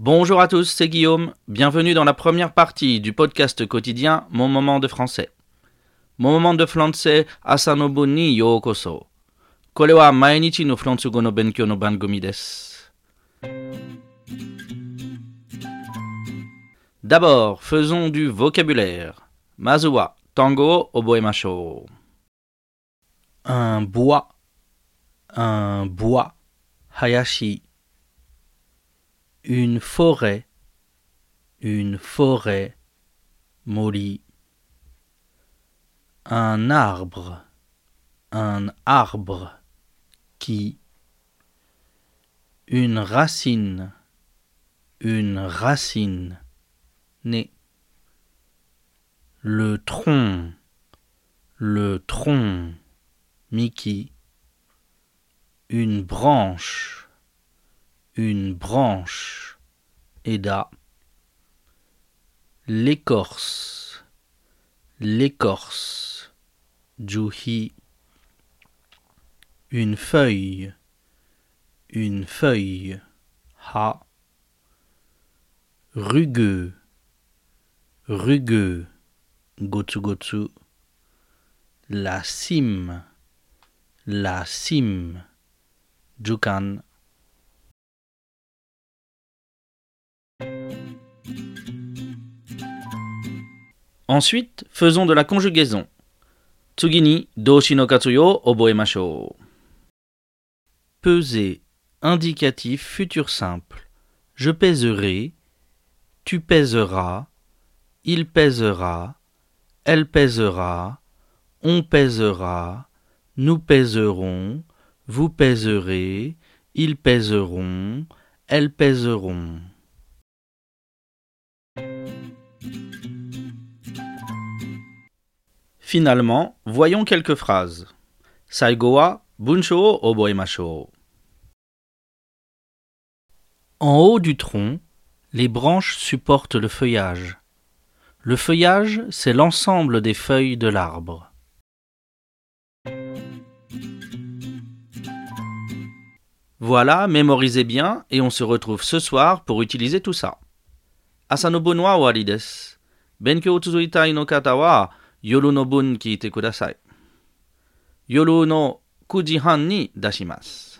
Bonjour à tous, c'est Guillaume. Bienvenue dans la première partie du podcast quotidien Mon moment de français. Mon moment de français Asanobu ni yokoso. Kore wa mainichi no fransugo no benkyou no bangumi desu. D'abord, faisons du vocabulaire. Mazu wa tango o oboemashou. Un bois, hayashi. Une forêt, mori. Un arbre, ki. Une racine, ne. Le tronc, miki. Une branche, eda. L'écorce, juhi. Une feuille, ha. Rugueux, gotsu. La cime, jukan. Ensuite, faisons de la conjugaison. Tsugi ni doushi no katsuyo oboemashou. Peser, indicatif futur simple. Je pèserai, tu pèseras, il pèsera, elle pèsera, on pèsera, nous pèserons, vous pèserez, ils pèseront, elles pèseront. Finalement, voyons quelques phrases. Saigo wa bunshō o oboemashou. En haut du tronc, les branches supportent le feuillage. Le feuillage, c'est l'ensemble des feuilles de l'arbre. Voilà, mémorisez bien et on se retrouve ce soir pour utiliser tout ça. Asanobu no wa owari desu. Benkyou o tsuzuitai no kata wa yoru no bun kiite kudasai. Yoru no 9 時半に出します。